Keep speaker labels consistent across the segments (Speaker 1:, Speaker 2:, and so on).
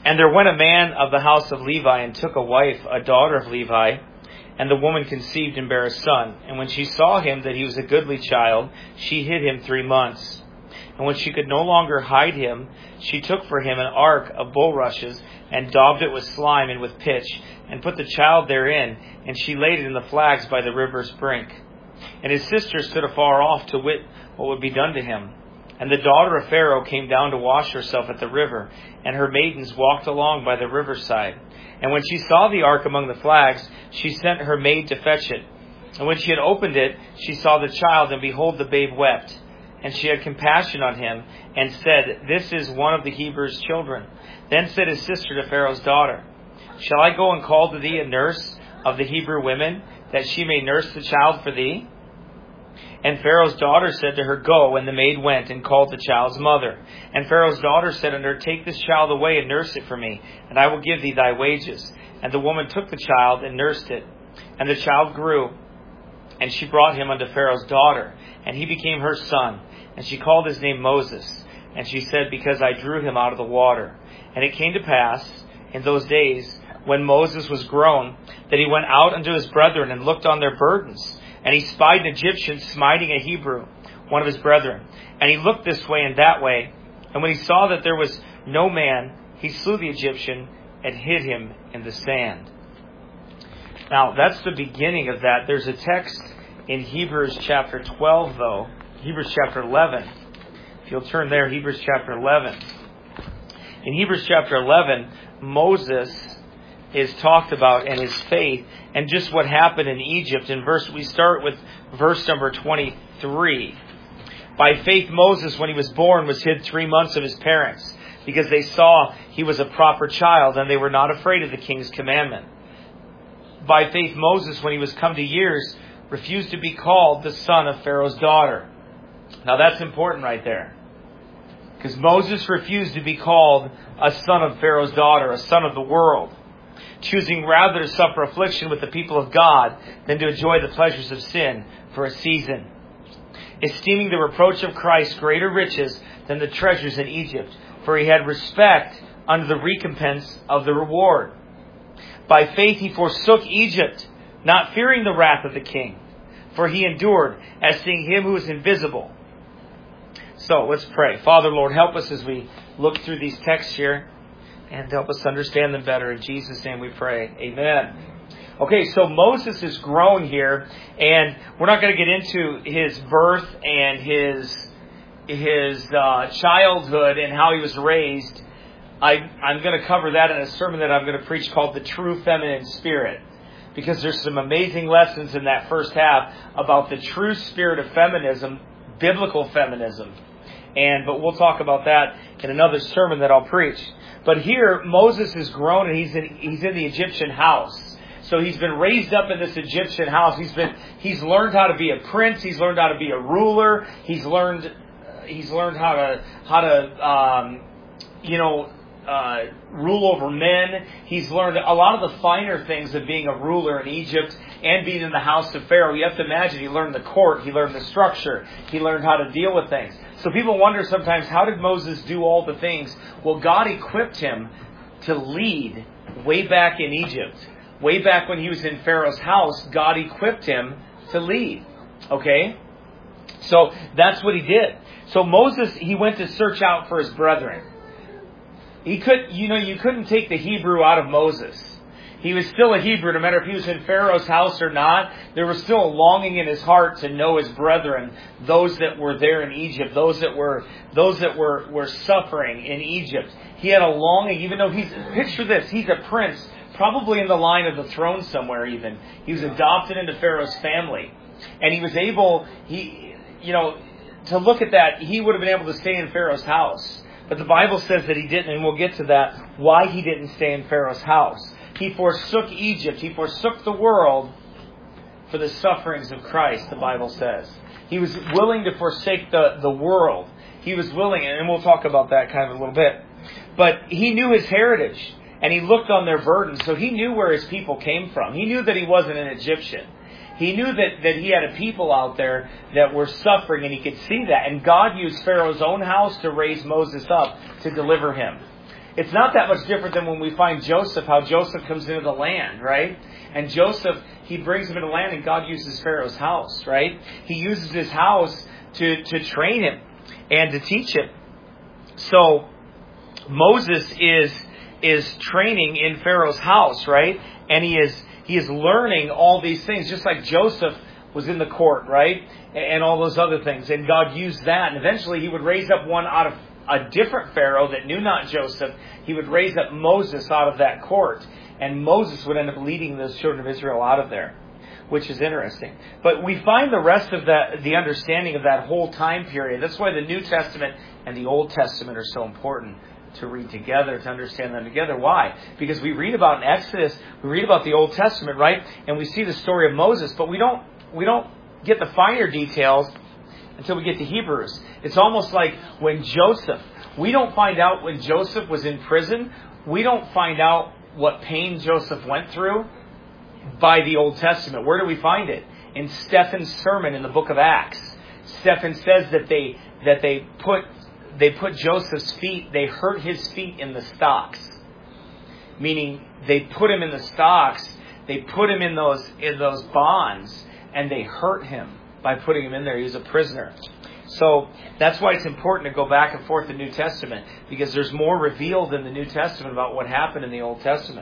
Speaker 1: And there went a man of the house of Levi and took a wife, a daughter of Levi, and the woman conceived and bare a son. And when she saw him that he was a goodly child, she hid him 3 months. And when she could no longer hide him, she took for him an ark of bulrushes, and daubed it with slime and with pitch, and put the child therein, and she laid it in the flags by the river's brink. And his sister stood afar off to wit what would be done to him. And the daughter of Pharaoh came down to wash herself at the river, and her maidens walked along by the riverside. And when she saw the ark among the flags, she sent her maid to fetch it. And when she had opened it, she saw the child, and behold, the babe wept. And she had compassion on him, and said, This is one of the Hebrews' children. Then said his sister to Pharaoh's daughter, Shall I go and call to thee a nurse of the Hebrew women, that she may nurse the child for thee? And Pharaoh's daughter said to her, Go. And the maid went and called the child's mother. And Pharaoh's daughter said unto her, Take this child away and nurse it for me, and I will give thee thy wages. And the woman took the child and nursed it. And the child grew, and she brought him unto Pharaoh's daughter, and he became her son. And she called his name Moses. And she said, Because I drew him out of the water. And it came to pass in those days, when Moses was grown, that he went out unto his brethren and looked on their burdens. And he spied an Egyptian smiting a Hebrew, one of his brethren. And he looked this way and that way. And when he saw that there was no man, he slew the Egyptian and hid him in the sand. Now, that's the beginning of that. There's a text in Hebrews chapter 12, though. Hebrews chapter 11. If you'll turn there, Hebrews chapter 11. In Hebrews chapter 11, Moses is talked about and his faith and just what happened in Egypt. We start with verse number 23. By faith Moses, when he was born, was hid 3 months of his parents, because they saw he was a proper child, and they were not afraid of the king's commandment. By faith Moses, when he was come to years, refused to be called the son of Pharaoh's daughter. Now that's important right there, because Moses refused to be called a son of Pharaoh's daughter, a son of the world, choosing rather to suffer affliction with the people of God than to enjoy the pleasures of sin for a season, esteeming the reproach of Christ greater riches than the treasures in Egypt, for he had respect unto the recompense of the reward. By faith he forsook Egypt, not fearing the wrath of the king, for he endured as seeing him who is invisible. So let's pray. Father, Lord, help us as we look through these texts here, and help us understand them better. In Jesus' name we pray. Amen. Okay, so Moses is grown here, and we're not going to get into his birth and his childhood and how he was raised. I'm going to cover that in a sermon that I'm going to preach called The True Feminine Spirit, because there's some amazing lessons in that first half about the true spirit of feminism, biblical feminism. But we'll talk about that in another sermon that I'll preach. But here, Moses is grown, and he's in the Egyptian house. So he's been raised up in this Egyptian house. He's learned how to be a prince. He's learned how to be a ruler. He's learned how to rule over men. He's learned a lot of the finer things of being a ruler in Egypt and being in the house of Pharaoh. You have to imagine he learned the court, he learned the structure, he learned how to deal with things. So people wonder sometimes, how did Moses do all the things? Well, God equipped him to lead way back in Egypt. Way back when he was in Pharaoh's house, God equipped him to lead. Okay? So that's what he did. So Moses, he went to search out for his brethren. You couldn't take the Hebrew out of Moses. He was still a Hebrew, no matter if he was in Pharaoh's house or not. There was still a longing in his heart to know his brethren, those that were there in Egypt, those that were suffering in Egypt. He had a longing, even though picture this, he's a prince, probably in the line of the throne somewhere even. He was adopted into Pharaoh's family. And he was able, to look at that, he would have been able to stay in Pharaoh's house. But the Bible says that he didn't, and we'll get to that, why he didn't stay in Pharaoh's house. He forsook Egypt. He forsook the world for the sufferings of Christ, the Bible says. He was willing to forsake the world. He was willing, and we'll talk about that kind of a little bit. But he knew his heritage, and he looked on their burdens, so he knew where his people came from. He knew that he wasn't an Egyptian. He knew that he had a people out there that were suffering, and he could see that. And God used Pharaoh's own house to raise Moses up to deliver him. It's not that much different than when we find Joseph, how Joseph comes into the land, right? And Joseph, he brings him into the land, and God uses Pharaoh's house, right? He uses his house to train him and to teach him. So Moses is training in Pharaoh's house, right? And he is learning all these things, just like Joseph was in the court, right? And all those other things. And God used that. And eventually he would raise up one out of a different Pharaoh that knew not Joseph. He would raise up Moses out of that court. And Moses would end up leading those children of Israel out of there, which is interesting. But we find the rest of the understanding of that whole time period. That's why the New Testament and the Old Testament are so important to read together, to understand them together. Why? Because we read about in Exodus, we read about the Old Testament, right? And we see the story of Moses, but we don't get the finer details until we get to Hebrews. It's almost like when Joseph, we don't find out when Joseph was in prison, we don't find out what pain Joseph went through by the Old Testament. Where do we find it? In Stephen's sermon in the book of Acts. Stephen says that they put Joseph's feet, they hurt his feet in the stocks. Meaning they put him in the stocks, they put him in those bonds, and they hurt him by putting him in there. He was a prisoner. So that's why it's important to go back and forth in the New Testament, because there's more revealed in the New Testament about what happened in the Old Testament.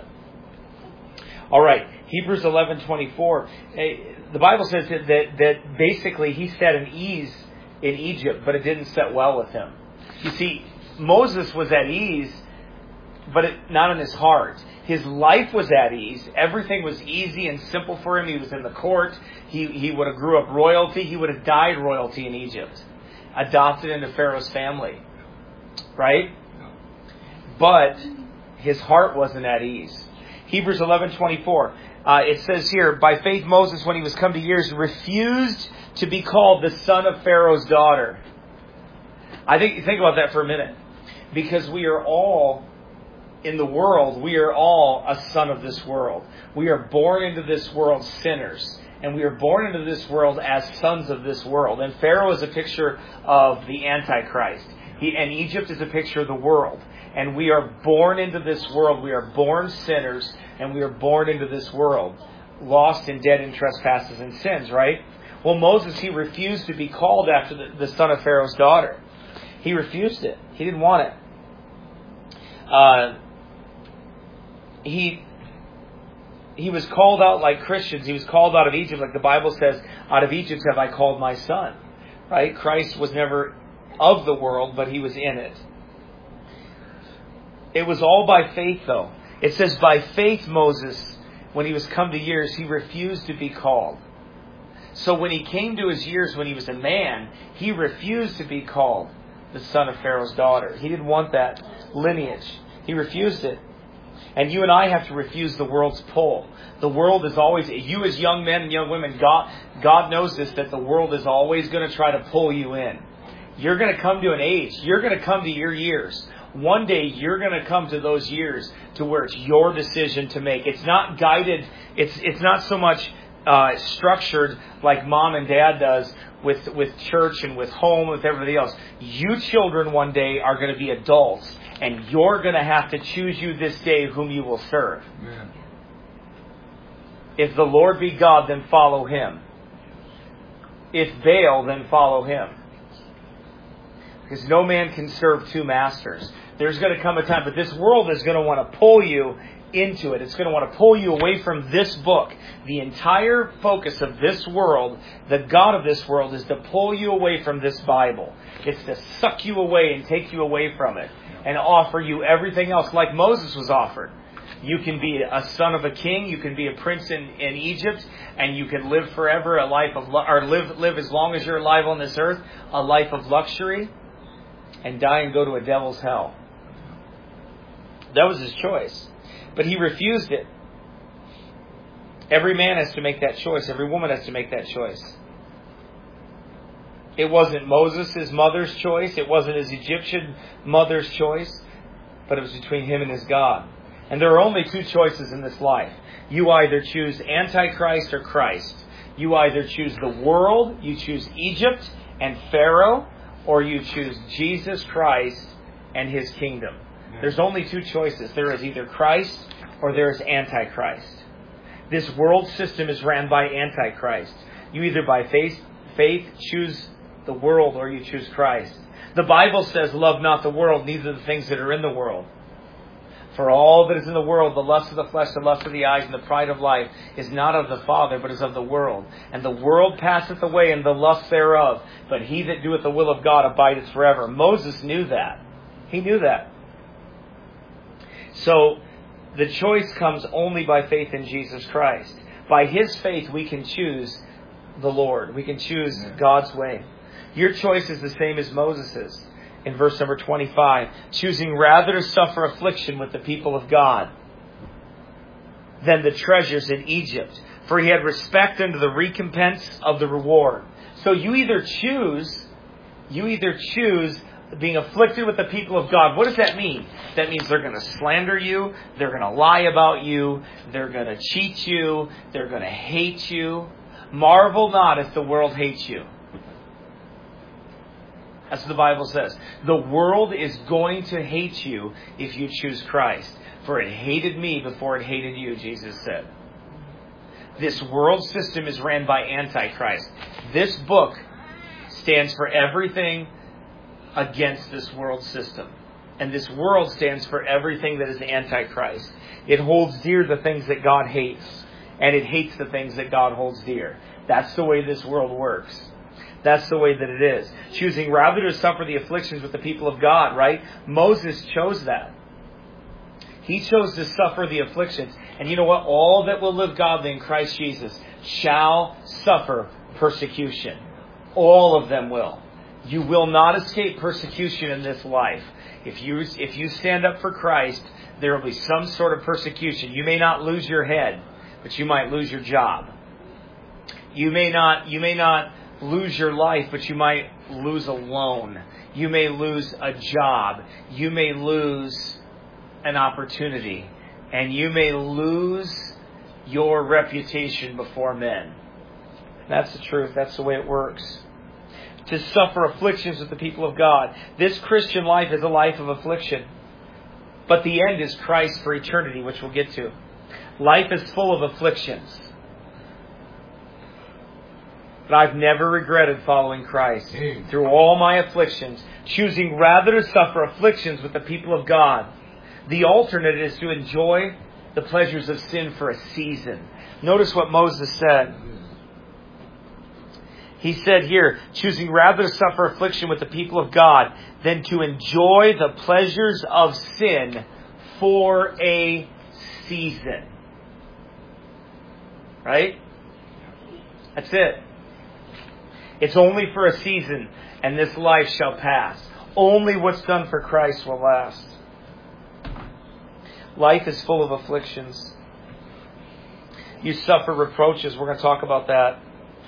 Speaker 1: All right, Hebrews 11:24. The Bible says that basically he set an ease in Egypt, but it didn't set well with him. You see, Moses was at ease, but not in his heart. His life was at ease. Everything was easy and simple for him. He was in the court. He would have grew up royalty. He would have died royalty in Egypt, adopted into Pharaoh's family, right? But his heart wasn't at ease. Hebrews 11:24. It says here, by faith Moses, when he was come to years, refused to be called the son of Pharaoh's daughter. Think about that for a minute. Because we are all in the world, we are all a son of this world. We are born into this world sinners. And we are born into this world as sons of this world. And Pharaoh is a picture of the Antichrist. And Egypt is a picture of the world. And we are born into this world. We are born sinners. And we are born into this world, lost and dead in trespasses and sins, right? Well, Moses, he refused to be called after the son of Pharaoh's daughter. He refused it. He didn't want it. He was called out like Christians. He was called out of Egypt, like the Bible says, out of Egypt have I called my son. Right? Christ was never of the world, but he was in it. It was all by faith, though. It says, by faith Moses, when he was come to years, he refused to be called. So when he came to his years, when he was a man, he refused to be called the son of Pharaoh's daughter. He didn't want that lineage. He refused it. And you and I have to refuse the world's pull. The world is always, you as young men and young women, God knows this, that the world is always going to try to pull you in. You're going to come to an age. You're going to come to your years. One day you're going to come to those years to where it's your decision to make. It's not guided. It's not so much structured like mom and dad does with church and with home, with everybody else. You children one day are going to be adults, and you're going to have to choose you this day whom you will serve. Yeah. If the Lord be God, then follow him. If Baal, then follow him. Because no man can serve two masters. There's going to come a time, but this world is going to want to pull you into it. It's going to want to pull you away from this book. The entire focus of this world, the God of this world, is to pull you away from this Bible. It's to suck you away and take you away from it and offer you everything else like Moses was offered. You can be a son of a king, you can be a prince in Egypt, and you can live forever a life of live as long as you're alive on this earth, a life of luxury, and die and go to a devil's hell. That was his choice. But he refused it. Every man has to make that choice. Every woman has to make that choice. It wasn't Moses' mother's choice. It wasn't his Egyptian mother's choice. But it was between him and his God. And there are only two choices in this life. You either choose Antichrist or Christ. You either choose the world, you choose Egypt and Pharaoh, or you choose Jesus Christ and his kingdom. There's only two choices. There is either Christ or there is Antichrist. This world system is ran by Antichrist. You either by faith choose the world or you choose Christ. The Bible says, love not the world, neither the things that are in the world. For all that is in the world, the lust of the flesh, the lust of the eyes, and the pride of life, is not of the Father, but is of the world. And the world passeth away, and the lust thereof. But he that doeth the will of God abideth forever. Moses knew that. He knew that. So, the choice comes only by faith in Jesus Christ. By His faith, we can choose the Lord. We can choose God's way. Your choice is the same as Moses's. In verse number 25, choosing rather to suffer affliction with the people of God than the treasures in Egypt, for he had respect unto the recompense of the reward. So you either choose being afflicted with the people of God. What does that mean? That means they're going to slander you, they're going to lie about you, they're going to cheat you, they're going to hate you. Marvel not if the world hates you. That's what the Bible says. The world is going to hate you if you choose Christ. For it hated me before it hated you, Jesus said. This world system is ran by Antichrist. This book stands for everything against this world system. And this world stands for everything that is Antichrist. It holds dear the things that God hates. And it hates the things that God holds dear. That's the way this world works. That's the way that it is. Choosing rather to suffer the afflictions with the people of God, right? Moses chose that. He chose to suffer the afflictions. And you know what? All that will live godly in Christ Jesus shall suffer persecution. All of them will. You will not escape persecution in this life. If you stand up for Christ, there will be some sort of persecution. You may not lose your head, but you might lose your job. You may not lose your life, but you might lose a loan. You may lose a job. You may lose an opportunity. And you may lose your reputation before men. That's the truth. That's the way it works. To suffer afflictions with the people of God. This Christian life is a life of affliction. But the end is Christ for eternity, which we'll get to. Life is full of afflictions. But I've never regretted following Christ. Through all my afflictions, choosing rather to suffer afflictions with the people of God. The alternate is to enjoy the pleasures of sin for a season. Notice what Moses said. He said here, choosing rather to suffer affliction with the people of God than to enjoy the pleasures of sin for a season. Right? That's it. It's only for a season, and this life shall pass. Only what's done for Christ will last. Life is full of afflictions. You suffer reproaches. We're going to talk about that.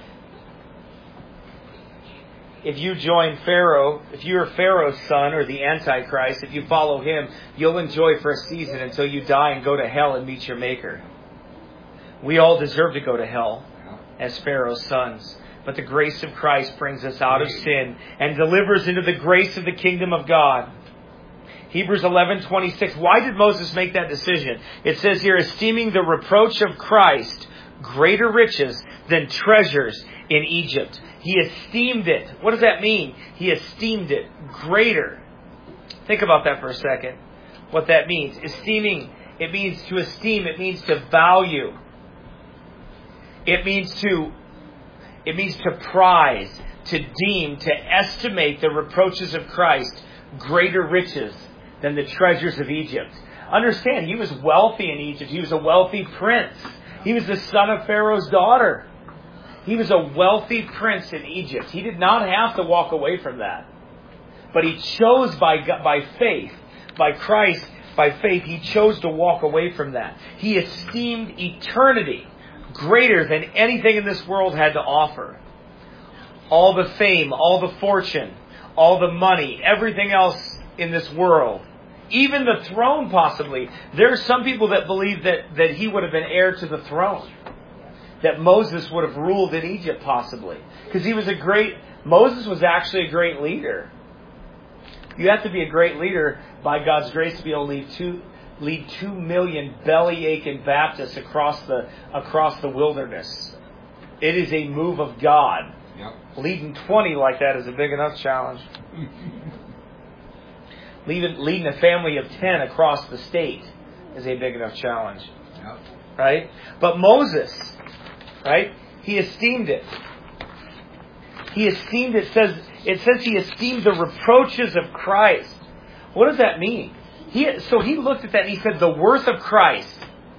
Speaker 1: If you join Pharaoh, if you're Pharaoh's son or the Antichrist, if you follow him, you'll enjoy for a season until you die and go to hell and meet your Maker. We all deserve to go to hell as Pharaoh's sons. But the grace of Christ brings us out of sin and delivers into the grace of the kingdom of God. Hebrews 11:26. Why did Moses make that decision? It says here, esteeming the reproach of Christ greater riches than treasures in Egypt. He esteemed it. What does that mean? He esteemed it greater. Think about that for a second. What that means. Esteeming, it means to esteem. It means to value. It means to prize, to deem, to estimate the reproaches of Christ greater riches than the treasures of Egypt. Understand, he was wealthy in Egypt. He was a wealthy prince. He was the son of Pharaoh's daughter. He was a wealthy prince in Egypt. He did not have to walk away from that. But he chose by faith, by Christ, by faith, he chose to walk away from that. He esteemed eternity greater than anything in this world had to offer. All the fame, all the fortune, all the money, everything else in this world. Even the throne, possibly. There are some people that believe that he would have been heir to the throne. That Moses would have ruled in Egypt, possibly. Because Moses was actually a great leader. You have to be a great leader by God's grace to be able to lead 2 million belly-aching Baptists across the wilderness. It is a move of God.
Speaker 2: Yep.
Speaker 1: Leading 20 like that is a big enough challenge. Leading a family of 10 across the state is a big enough challenge.
Speaker 2: Yep.
Speaker 1: Right? But Moses, right? He esteemed it. It says he esteemed the reproaches of Christ. What does that mean? So he looked at that and he said, the worth of Christ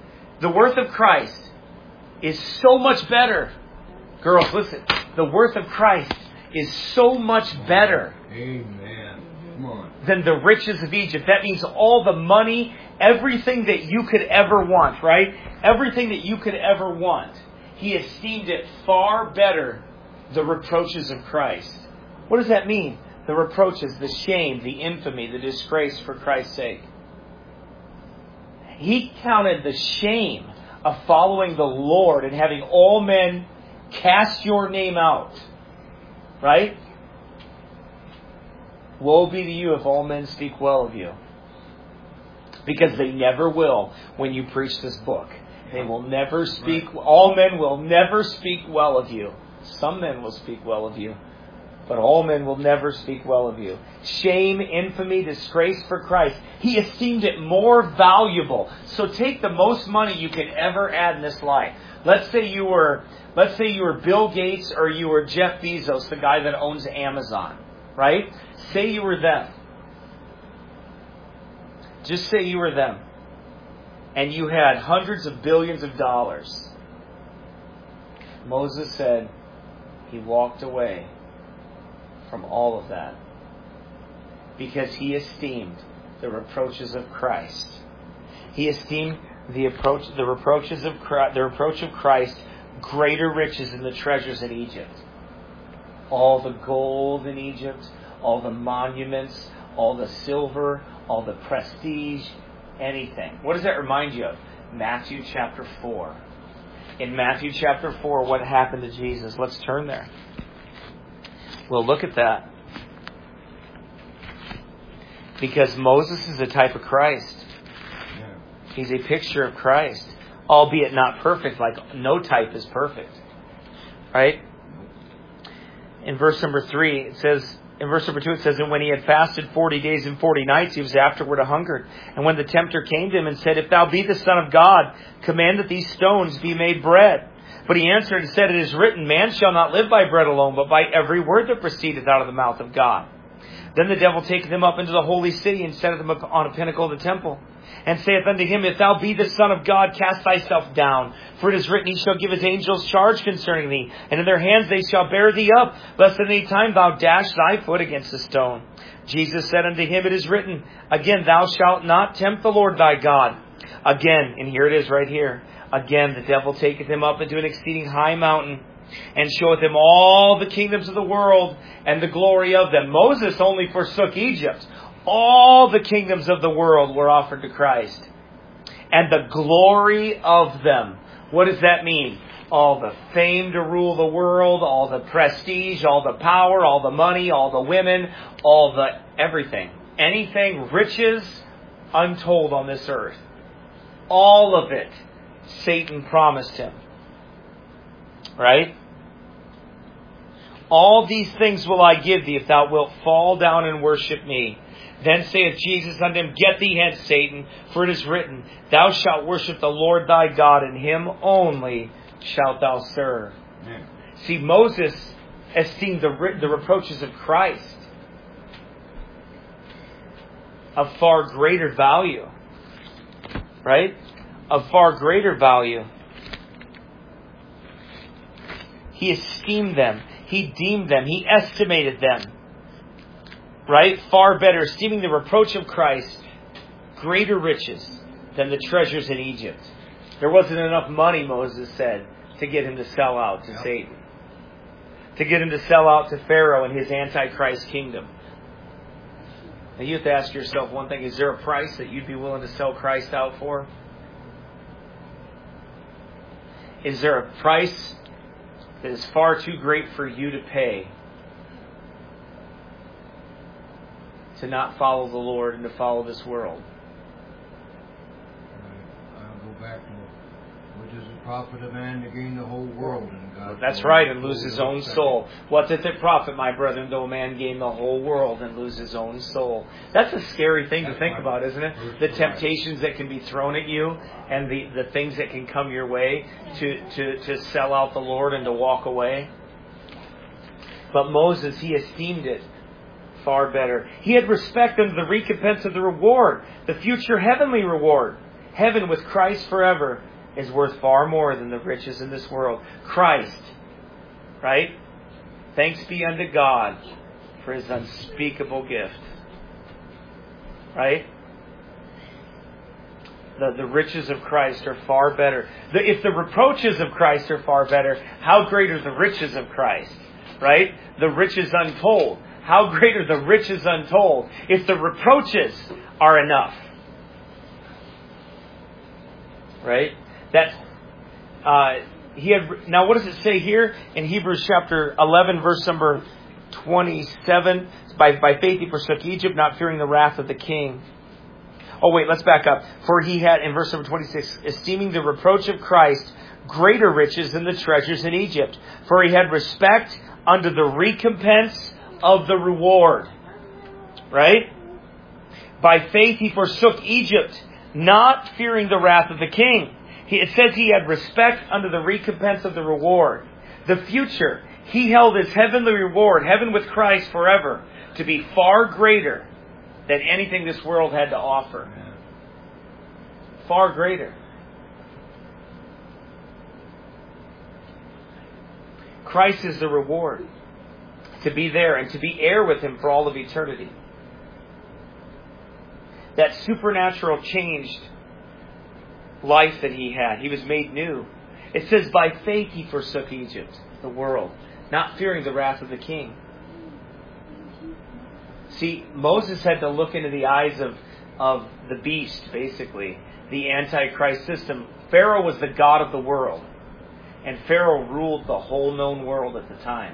Speaker 1: is so much better. Girls, listen. The worth of Christ is so much better.
Speaker 2: Amen. Come on.
Speaker 1: Than the riches of Egypt. That means all the money, everything that you could ever want, right? Everything that you could ever want. He esteemed it far better, the reproaches of Christ. What does that mean? The reproaches, the shame, the infamy, the disgrace for Christ's sake. He counted the shame of following the Lord and having all men cast your name out. Right? Woe be to you if all men speak well of you. Because they never will when you preach this book. They will never speak, all men will never speak well of you. Some men will speak well of you, but all men will never speak well of you. Shame, infamy, disgrace for Christ. He esteemed it more valuable. So take the most money you can ever add in this life. Let's say you were Bill Gates or you were Jeff Bezos, the guy that owns Amazon, right? Say you were them. Just say you were them. And you had hundreds of billions of dollars. Moses said he walked away from all of that because he esteemed the reproaches of Christ. He esteemed the reproach of Christ greater riches than the treasures in Egypt. All the gold in Egypt, all the monuments, all the silver, all the prestige, anything. What does that remind you of? Matthew chapter 4. In Matthew chapter 4, what happened to Jesus? Let's turn there. We'll look at that. Because Moses is a type of Christ. He's a picture of Christ. Albeit not perfect, like no type is perfect. Right? In verse number 3, it says, in verse number 2 it says, and when he had fasted 40 days and 40 nights, he was afterward hungered. And when the tempter came to him and said, if thou be the Son of God, command that these stones be made bread. But he answered and said, it is written, man shall not live by bread alone, but by every word that proceedeth out of the mouth of God. Then the devil taketh him up into the holy city, and setteth him up on a pinnacle of the temple, and saith unto him, if thou be the Son of God, cast thyself down. For it is written, he shall give his angels charge concerning thee, and in their hands they shall bear thee up, lest at any time thou dash thy foot against a stone. Jesus said unto him, it is written, again, thou shalt not tempt the Lord thy God. Again, and here it is right here, again the devil taketh him up into an exceeding high mountain, and showeth him all the kingdoms of the world and the glory of them. Moses only forsook Egypt. All the kingdoms of the world were offered to Christ. And the glory of them. What does that mean? All the fame to rule the world, all the prestige, all the power, all the money, all the women, all the everything. Anything, riches untold on this earth. All of it, Satan promised him. Right? All these things will I give thee if thou wilt fall down and worship me. Then saith Jesus unto him, get thee hence, Satan, for it is written, thou shalt worship the Lord thy God, and him only shalt thou serve. Amen. See, Moses esteemed the reproaches of Christ of far greater value. Right? Of far greater value. He esteemed them. He deemed them. He estimated them. Right? Far better. Esteeming the reproach of Christ greater riches than the treasures in Egypt. There wasn't enough money, Moses said, to get him to sell out to Satan. To get him to sell out to Pharaoh and his Antichrist kingdom. Now you have to ask yourself one thing. Is there a price that you'd be willing to sell Christ out for? Is there a price that is far too great for you to pay to not follow the Lord and to follow this world.
Speaker 2: I'll go back to what does it profit a man to gain the whole world and God?
Speaker 1: That's right, and lose his own soul. What doth it profit, my brethren, though a man gain the whole world and lose his own soul? That's a scary thing to think about, isn't it? The temptations that can be thrown at you and the things that can come your way to sell out the Lord and to walk away. But Moses, he esteemed it far better. He had respect unto the recompense of the reward, the future heavenly reward. Heaven with Christ forever is worth far more than the riches in this world. Christ, right? Thanks be unto God for His unspeakable gift. Right? The riches of Christ are far better. If the reproaches of Christ are far better, how great are the riches of Christ? Right? The riches untold. How great are the riches untold if the reproaches are enough? Right? Now what does it say here in Hebrews chapter 11 verse number 27? By faith he forsook Egypt, not fearing the wrath of the king. Oh wait, let's back up. For he had, in verse number 26, esteeming the reproach of Christ greater riches than the treasures in Egypt. For he had respect unto the recompense of the reward. Right? By faith he forsook Egypt, not fearing the wrath of the king. It says he had respect unto the recompense of the reward. The future, he held his heavenly reward, heaven with Christ forever, to be far greater than anything this world had to offer. Far greater. Christ is the reward. To be there and to be heir with Him for all of eternity. That supernatural changed life that he had. He was made new. It says, by faith he forsook Egypt, the world, not fearing the wrath of the king. See, Moses had to look into the eyes of the beast, basically, the Antichrist system. Pharaoh was the god of the world, and Pharaoh ruled the whole known world at the time.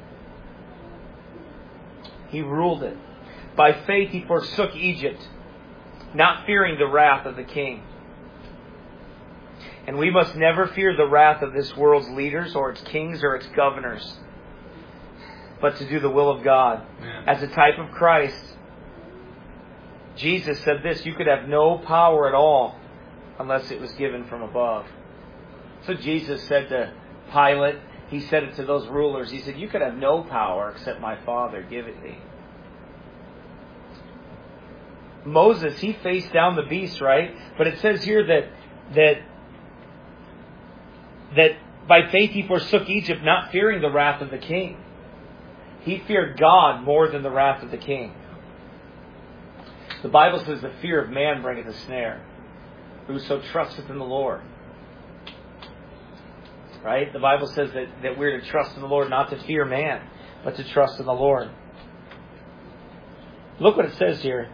Speaker 1: He ruled it. By faith he forsook Egypt, not fearing the wrath of the king. And we must never fear the wrath of this world's leaders or its kings or its governors, but to do the will of God.
Speaker 2: Amen.
Speaker 1: As a type of Christ, Jesus said this, you could have no power at all unless it was given from above. So Jesus said to Pilate, he said it to those rulers, he said, you could have no power except my Father give it thee. Moses, he faced down the beast, right? But it says here that by faith he forsook Egypt, not fearing the wrath of the king. He feared God more than the wrath of the king. The Bible says the fear of man bringeth a snare. Whoso trusteth in the Lord. Right? The Bible says that we're to trust in the Lord, not to fear man, but to trust in the Lord. Look what it says here.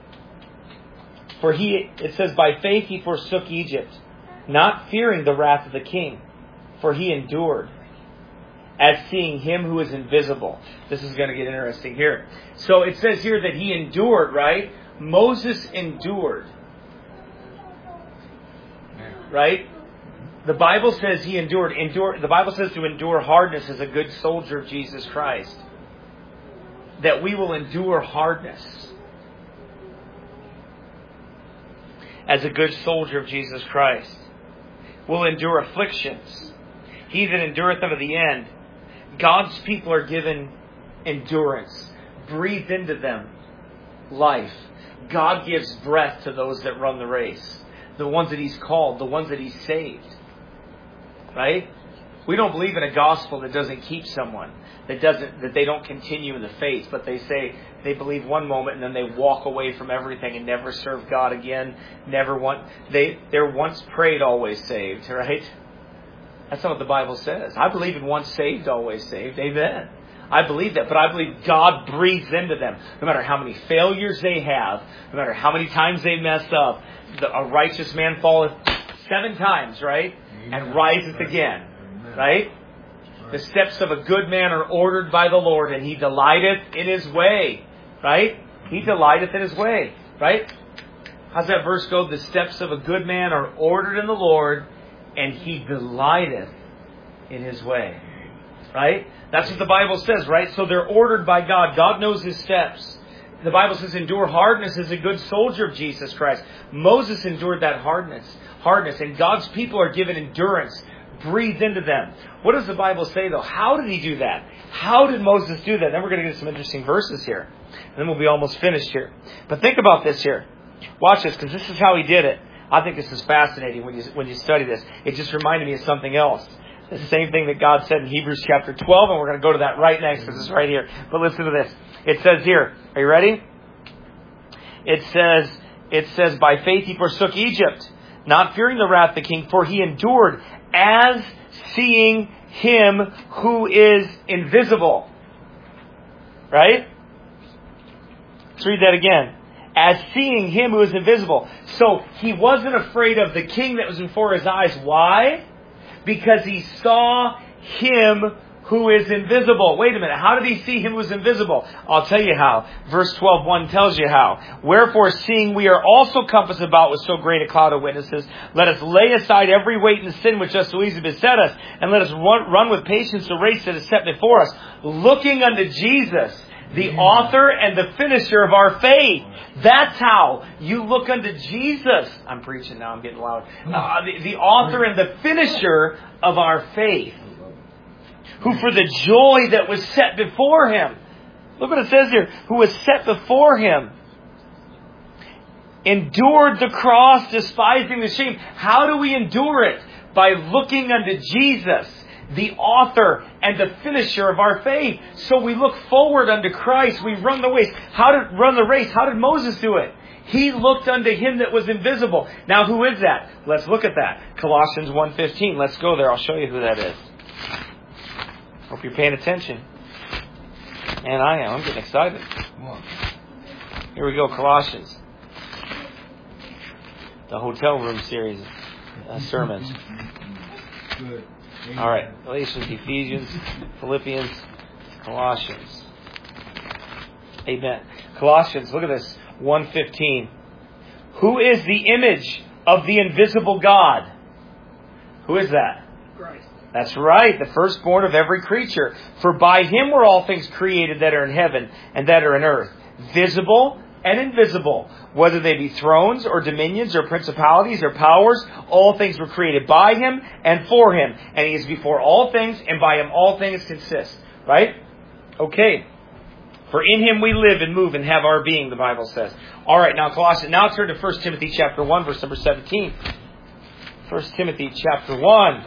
Speaker 1: It says, by faith he forsook Egypt, not fearing the wrath of the king. For he endured, as seeing him who is invisible. This is going to get interesting here. So it says here that he endured, right? Moses endured. Right? The Bible says he endured. The Bible says to endure hardness as a good soldier of Jesus Christ. That we will endure hardness as a good soldier of Jesus Christ. We'll endure afflictions. He that endureth unto the end. God's people are given endurance. Breathed into them life. God gives breath to those that run the race. The ones that He's called. The ones that He's saved. Right? We don't believe in a gospel that doesn't keep someone. That they don't continue in the faith. But they say they believe one moment and then they walk away from everything and never serve God again. They're once prayed, always saved. Right? That's not what the Bible says. I believe in once saved, always saved. Amen. I believe that. But I believe God breathes into them. No matter how many failures they have, no matter how many times they mess up, a righteous man falleth 7 times, right? And riseth again. Right? The steps of a good man are ordered by the Lord, and he delighteth in his way. Right? He delighteth in his way. Right? How's that verse go? The steps of a good man are ordered in the Lord, and he delighteth in his way. Right? That's what the Bible says, right? So they're ordered by God. God knows his steps. The Bible says, endure hardness as a good soldier of Jesus Christ. Moses endured that hardness. And God's people are given endurance breathed into them. What does the Bible say, though? How did he do that? How did Moses do that? Then we're going to get some interesting verses here. And then we'll be almost finished here. But think about this here. Watch this, because this is how he did it. I think this is fascinating when you study this. It just reminded me of something else. The same thing that God said in Hebrews chapter 12, and we're going to go to that right next because it's right here. But listen to this. It says here, are you ready? It says, by faith he forsook Egypt, not fearing the wrath of the king, for he endured as seeing him who is invisible. Right? Let's read that again. As seeing him who is invisible. So he wasn't afraid of the king that was before his eyes. Why? Because he saw him who is invisible. Wait a minute. How did he see him who is invisible? I'll tell you how. Verse 12:1 tells you how. Wherefore, seeing we are also compassed about with so great a cloud of witnesses, let us lay aside every weight and sin which does so easily beset us, and let us run with patience the race that is set before us, looking unto Jesus, the author and the finisher of our faith. That's how you look unto Jesus. I'm preaching now. I'm getting loud. The author and the finisher of our faith, who for the joy that was set before him. Look what it says here. Who was set before him. Endured the cross, despising the shame. How do we endure it? By looking unto Jesus, the author and the finisher of our faith. So we look forward unto Christ. We run the race. How did Moses do it? He looked unto him that was invisible. Now who is that? Let's look at that. Colossians 1:15. Let's go there. I'll show you who that is. Hope you're paying attention. And I am. I'm getting excited. Here we go. Colossians. The hotel room series sermons.
Speaker 2: Good.
Speaker 1: All right, Galatians, Ephesians, Philippians, Colossians. Amen. Colossians, look at this, 1:15. Who is the image of the invisible God? Who is that?
Speaker 3: Christ.
Speaker 1: That's right, the firstborn of every creature. For by him were all things created that are in heaven and that are in earth, visible and invisible, whether they be thrones or dominions or principalities or powers, all things were created by him and for him. And he is before all things, and by him all things consist. Right? Okay. For in him we live and move and have our being, the Bible says. All right, now Colossians. Now turn to 1 Timothy chapter 1, verse number 17. 1 Timothy chapter 1.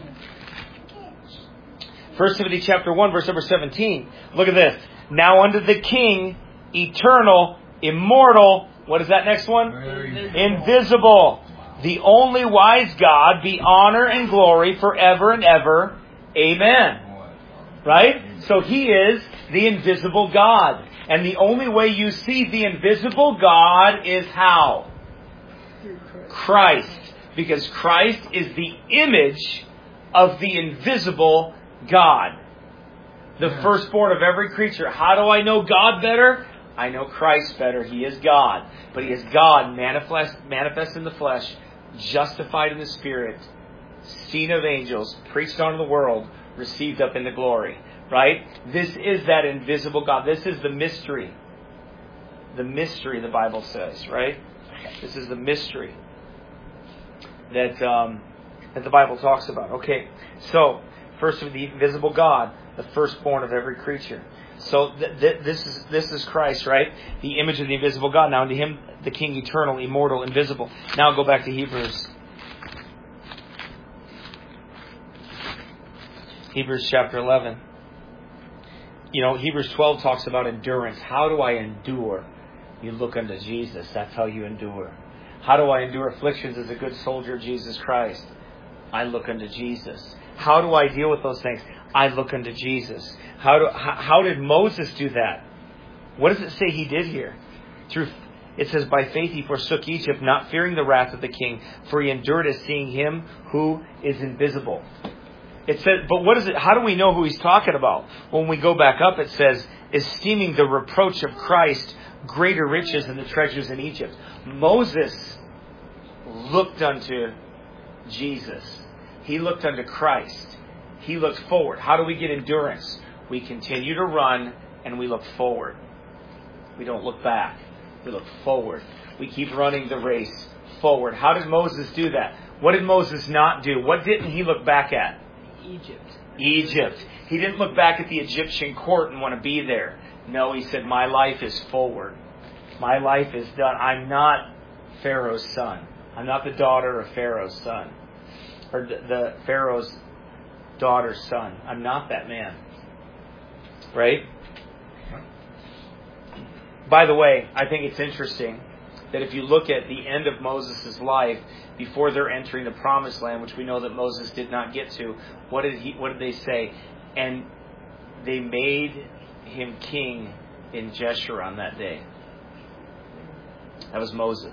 Speaker 1: 1 Timothy chapter 1, verse number 17. Look at this. Now unto the King, eternal, immortal, what is that next one? Invisible. The only wise God, be honor and glory forever and ever. Amen. Right? So he is the invisible God. And the only way you see the invisible God is how? Christ. Because Christ is the image of the invisible God. The firstborn of every creature. How do I know God better? I know Christ better. He is God. But he is God manifest in the flesh, justified in the Spirit, seen of angels, preached unto the world, received up into glory. Right? This is that invisible God. This is the mystery. The mystery, the Bible says. Right? This is the mystery that the Bible talks about. Okay. So, first of the invisible God, the firstborn of every creature. So this is Christ, right? The image of the invisible God. Now unto him, the King, eternal, immortal, invisible. Now go back to Hebrews. Hebrews chapter 11. You know, Hebrews 12 talks about endurance. How do I endure? You look unto Jesus. That's how you endure. How do I endure afflictions as a good soldier of Jesus Christ? I look unto Jesus. How do I deal with those things? I look unto Jesus. How did Moses do that? What does it say he did here? It says, by faith he forsook Egypt, not fearing the wrath of the king, for he endured as seeing him who is invisible. It says, but what is it? How do we know who he's talking about? When we go back up, it says, esteeming the reproach of Christ greater riches than the treasures in Egypt. Moses looked unto Jesus. He looked unto Christ. He looked forward. How do we get endurance? We continue to run and we look forward. We don't look back. We look forward. We keep running the race forward. How did Moses do that? What did Moses not do? What didn't he look back at? Egypt. He didn't look back at the Egyptian court and want to be there. No, he said, my life is forward. My life is done. I'm not Pharaoh's son. I'm not the daughter of Pharaoh's son. Or the Pharaoh's daughter's son. I'm not that man. Right? By the way, I think it's interesting that if you look at the end of Moses' life, before they're entering the promised land, which we know that Moses did not get to, what did they say? And they made him king in Jeshurun that day. That was Moses.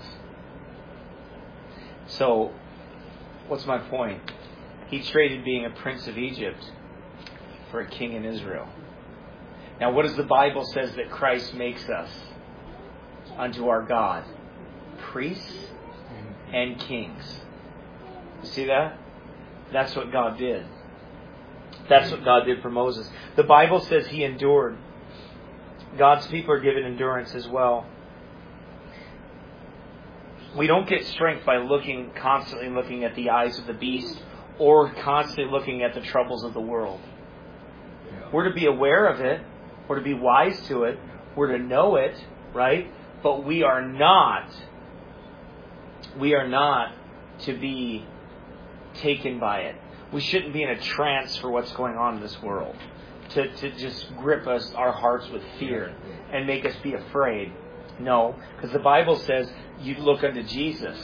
Speaker 1: So, what's my point? He traded being a prince of Egypt for a king in Israel. Now, what does the Bible says that Christ makes us unto our God? Priests and kings. You see that? That's what God did. That's what God did for Moses. The Bible says he endured. God's people are given endurance as well. We don't get strength by constantly looking at the eyes of the beast or constantly looking at the troubles of the world. We're to be aware of it. We're to be wise to it. We're to know it, right? But we are not to be taken by it. We shouldn't be in a trance for what's going on in this world. To just grip us, our hearts with fear and make us be afraid. No, because the Bible says you look unto Jesus.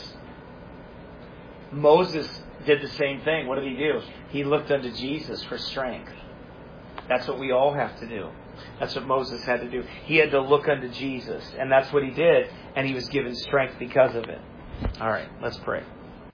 Speaker 1: Moses did the same thing. What did he do? He looked unto Jesus for strength. That's what we all have to do. That's what Moses had to do. He had to look unto Jesus. And that's what he did. And he was given strength because of it. All right, let's pray.